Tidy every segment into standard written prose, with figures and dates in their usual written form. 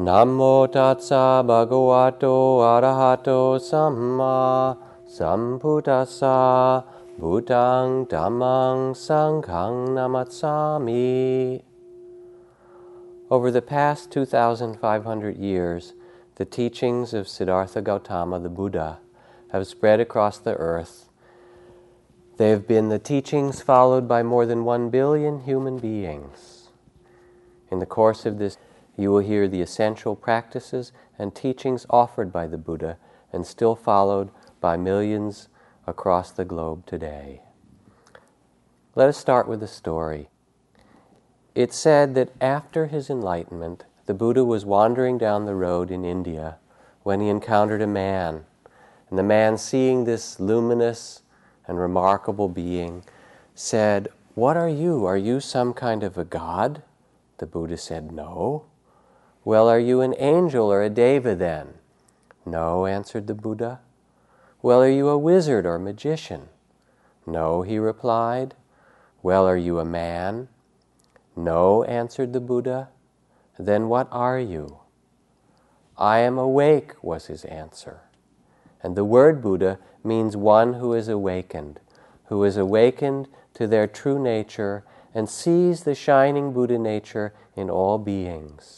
Namo Tassa Bhagavato Arahato Samma Sambuddhassa Buddhang Dhammang Sanghang Namassami. Over the past 2,500 years, the teachings of Siddhartha Gautama, the Buddha, have spread across the earth. They have been the teachings followed by more than 1 billion human beings. In the course of this, you will hear the essential practices and teachings offered by the Buddha and still followed by millions across the globe today. Let us start with a story. It's said that after his enlightenment, the Buddha was wandering down the road in India when he encountered a man. And the man, seeing this luminous and remarkable being, said, "What are you? Are you some kind of a god?" The Buddha said, "No." "Well, are you an angel or a deva then?" "No," answered the Buddha. "Well, are you a wizard or magician?" "No," he replied. "Well, are you a man?" "No," answered the Buddha. "Then what are you?" "I am awake," was his answer. And the word Buddha means one who is awakened to their true nature and sees the shining Buddha nature in all beings.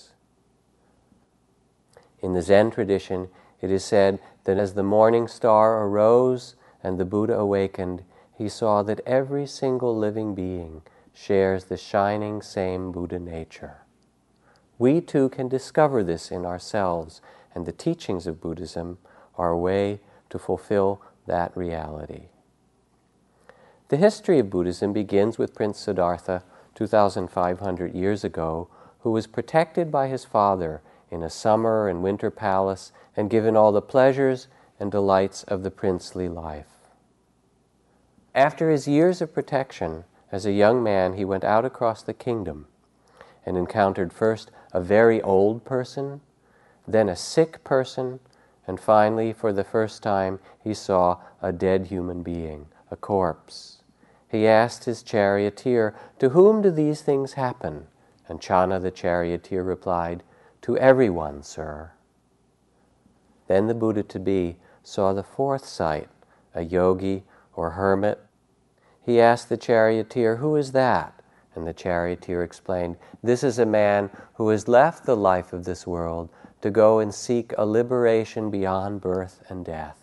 In the Zen tradition, it is said that as the morning star arose and the Buddha awakened, he saw that every single living being shares the shining same Buddha nature. We too can discover this in ourselves, and the teachings of Buddhism are a way to fulfill that reality. The history of Buddhism begins with Prince Siddhartha 2,500 years ago, who was protected by his father in a summer and winter palace and given all the pleasures and delights of the princely life. After his years of protection, as a young man he went out across the kingdom and encountered first a very old person, then a sick person, and finally, for the first time, he saw a dead human being, a corpse. He asked his charioteer, "To whom do these things happen?" And Channa the charioteer replied, "To everyone, sir." Then the Buddha-to-be saw the fourth sight, a yogi or hermit. He asked the charioteer, "Who is that?" And the charioteer explained, "This is a man who has left the life of this world to go and seek a liberation beyond birth and death."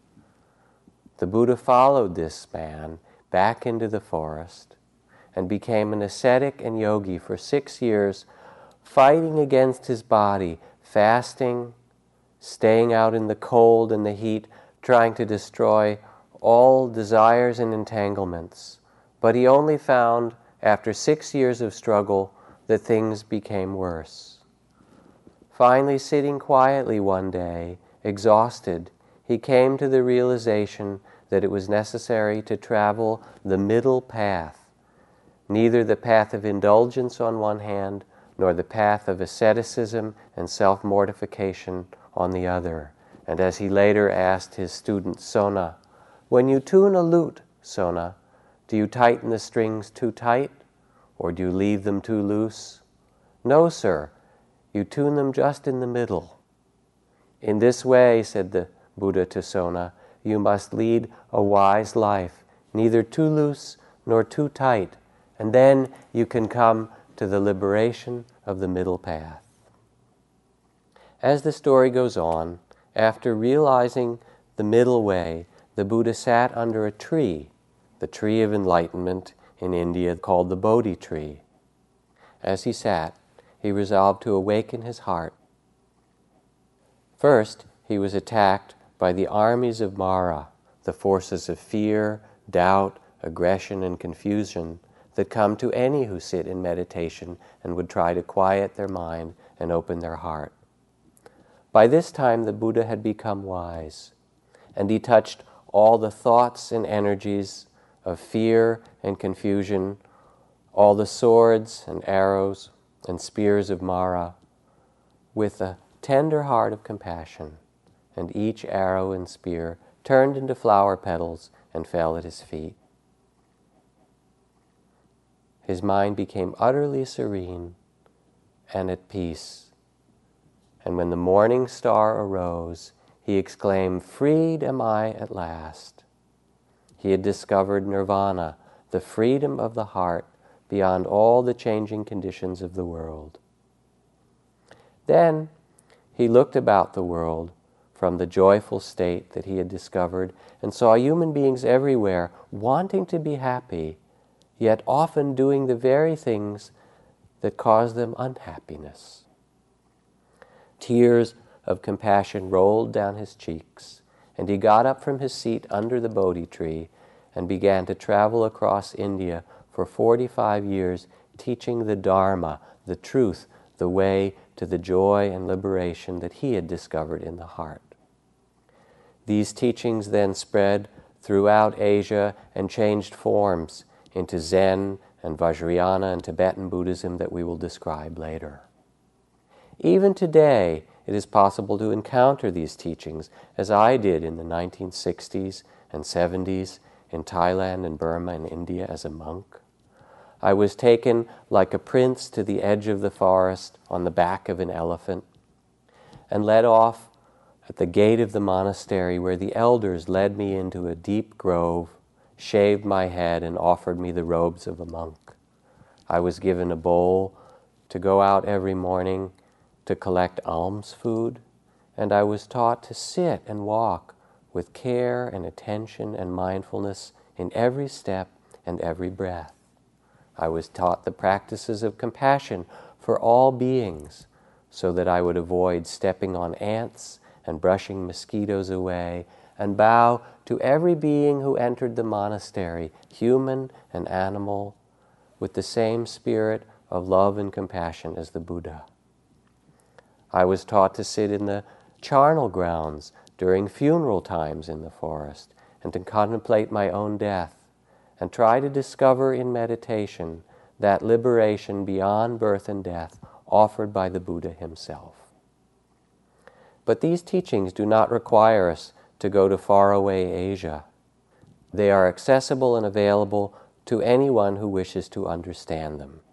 The Buddha followed this man back into the forest and became an ascetic and yogi for 6 years, fighting against his body, fasting, staying out in the cold and the heat, trying to destroy all desires and entanglements. But he only found, after 6 years of struggle, that things became worse. Finally, sitting quietly one day, exhausted, he came to the realization that it was necessary to travel the middle path, neither the path of indulgence on one hand, nor the path of asceticism and self-mortification on the other. And as he later asked his student Sona, "When you tune a lute, Sona, do you tighten the strings too tight, or do you leave them too loose?" "No, sir, you tune them just in the middle." "In this way," said the Buddha to Sona, "you must lead a wise life, neither too loose nor too tight, and then you can come to the liberation of the middle path." As the story goes on, after realizing the middle way, the Buddha sat under a tree, the tree of enlightenment in India called the Bodhi tree. As he sat, he resolved to awaken his heart. First, he was attacked by the armies of Mara, the forces of fear, doubt, aggression, and confusion that come to any who sit in meditation and would try to quiet their mind and open their heart. By this time, the Buddha had become wise, and he touched all the thoughts and energies of fear and confusion, all the swords and arrows and spears of Mara, with a tender heart of compassion, and each arrow and spear turned into flower petals and fell at his feet. His mind became utterly serene and at peace, And when the morning star arose, he exclaimed, "Freed am I at last." He had discovered nirvana, the freedom of the heart beyond all the changing conditions of the world. Then he looked about the world from the joyful state that he had discovered and saw human beings everywhere wanting to be happy, yet often doing the very things that cause them unhappiness. Tears of compassion rolled down his cheeks, and he got up from his seat under the Bodhi tree and began to travel across India for 45 years, teaching the Dharma, the truth, the way to the joy and liberation that he had discovered in the heart. These teachings then spread throughout Asia and changed forms into Zen and Vajrayana and Tibetan Buddhism that we will describe later. Even today, it is possible to encounter these teachings, as I did in the 1960s and 70s in Thailand and Burma and India as a monk. I was taken like a prince to the edge of the forest on the back of an elephant and led off at the gate of the monastery, where the elders led me into a deep grove, shaved my head, and offered me the robes of a monk. I was given a bowl to go out every morning to collect alms food, and I was taught to sit and walk with care and attention and mindfulness in every step and every breath. I was taught the practices of compassion for all beings, so that I would avoid stepping on ants and brushing mosquitoes away, and bow to every being who entered the monastery, human and animal, with the same spirit of love and compassion as the Buddha. I was taught to sit in the charnel grounds during funeral times in the forest, and to contemplate my own death, and try to discover in meditation that liberation beyond birth and death offered by the Buddha himself. But these teachings do not require us to go to faraway Asia. They are accessible and available to anyone who wishes to understand them.